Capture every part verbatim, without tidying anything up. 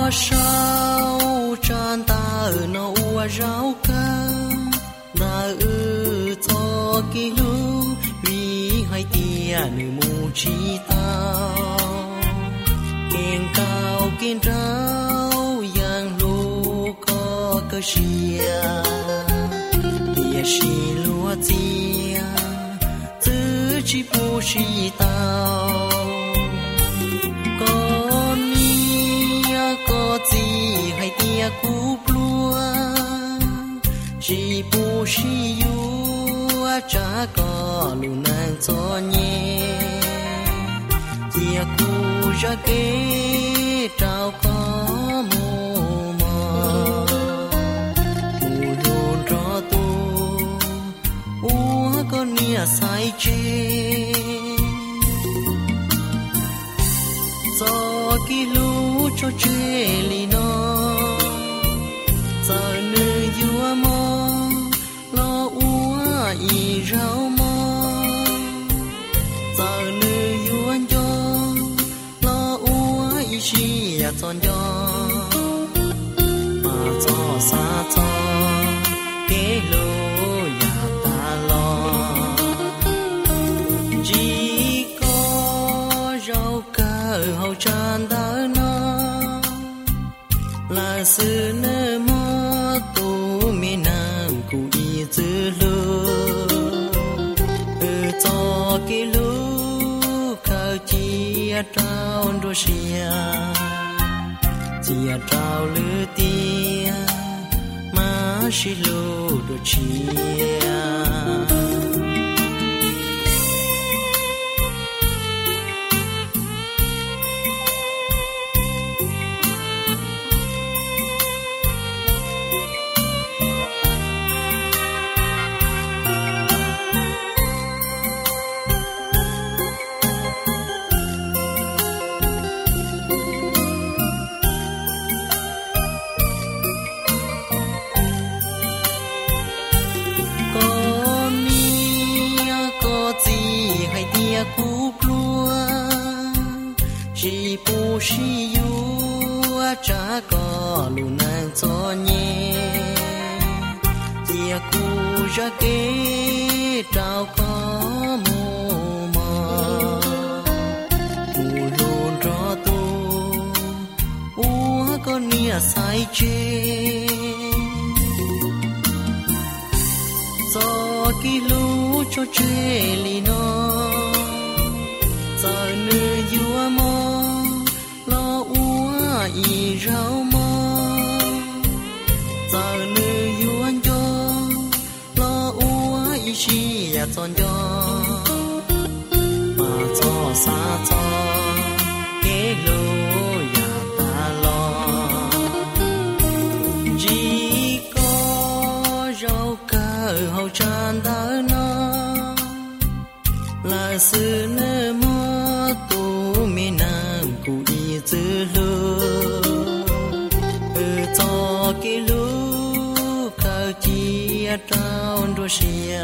sao tràn ta nó ua rau ca na ư cho kỳ lu vì hai tia nữ mù chi tao kiên cao kiên rau yang lu có cơ xia tia xì lúa tia tư chi pu chi tao gì hay tia cú plua chỉ bu si yu cha có lu nàng cho nhẹ tia cú ra kế trao có mù mờ mù luôn rõ tu úa có nia sai chê do kỳ lũ cho chê li nó giờ nữ vua mò lo úa y rau mò giờ nữ vua cho lo úa y chi à tròn cho mà cho xa cho kế lô ya ta lo chỉ có rau cờ hậu tràn đỡ nó là sự nơ mơ tu miền nam cụ y dư lô ở cho cái lú khơi chia trao đôi xia chia trao lư tia má xì lô đôi chia cú plua chỉ bu si yu cha có lu nàng cho nhẹ tia cú ra kế trao có mù mờ mù luôn rõ tu úa có nia sai chê do kỳ lũ cho chê li nó giờ nữ vua mò lo úa y rau mò giờ nữ vua cho lo úa y chi à tròn cho mà cho xa cho kế lô ya ta lo chỉ có rau cờ hậu tràn đỡ nó là sự nơ mơ tu miền nam cụ y dư lô ở cho cái lú khơi chia trao đôi xia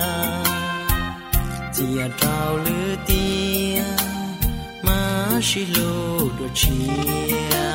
chia trao lư tia má xì lô đôi chia